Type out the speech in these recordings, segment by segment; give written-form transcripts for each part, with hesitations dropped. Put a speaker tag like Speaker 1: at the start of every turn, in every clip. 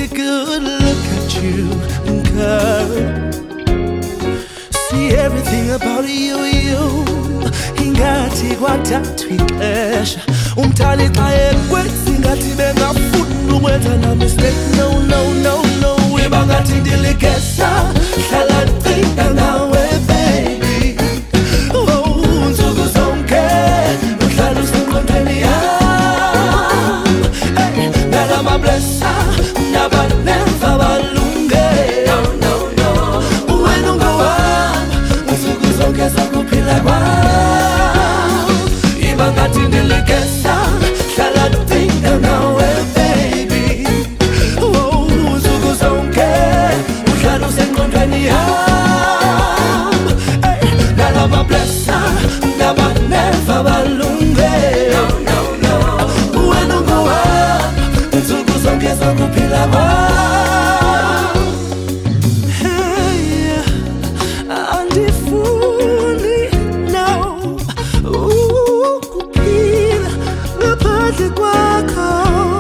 Speaker 1: good look at you, girl. See everything about you. Ingathi kwathathwa ixesha umthali xa ekwenza ingathi bengafunda ukwenza na mistake. No, no, no, no. Iba ngathi ndiligesa hlala ndicinga nawe baby. Oh, nsuku zonke uhlala usengqondweni yam. Nalamablesa nabaneva balunge. No, no, no. Wena ungowami nsuku zonke zokuphila kwam. Iba ngathi ndiligesa hlala ndicinga nawe baby. Oh, nsuku zonke uhlala usengqondweni yam. Nalamablesa nabaneva balunge. No, no, no. Wena ungowami nsuku zonke zokuphila kwam. Hey, andifuni no ukuphila ngaphandle kwakho.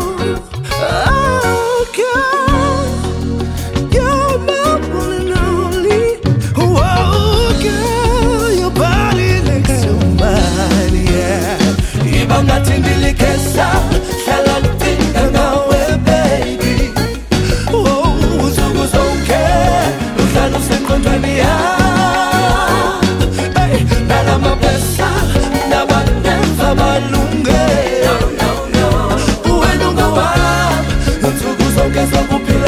Speaker 1: Oh, girl, you're my one and only. Oh, girl, your body next to mine, yeah. Iba ngathi ndiligesa hlala ndicinga nawe baby. Oh, nsuku zonke uhlala usengqondweni yam. Nalamablesa nabaneva balunge. No, no, no. Wena ungowami nsuku zonke zokuphila